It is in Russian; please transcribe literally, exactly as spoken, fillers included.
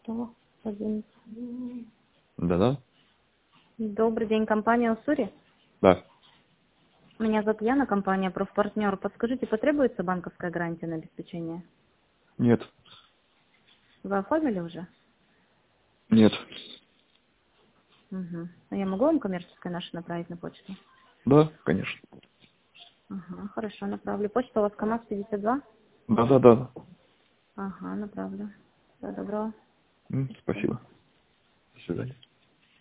Что? Один. Да-да. Добрый день, компания Уссури. Да. Меня зовут Яна, компания Профпартнер. Подскажите, потребуется банковская гарантия на обеспечение? Нет. Вы оформили уже? Нет. Угу. А я могу вам коммерческое наше направить на почту? Да, конечно. Ага, хорошо, направлю. Почта у вас КамАЗ пятьдесят два? Да-да-да. Ага, направлю. Всего доброго. М, Спасибо. До свидания.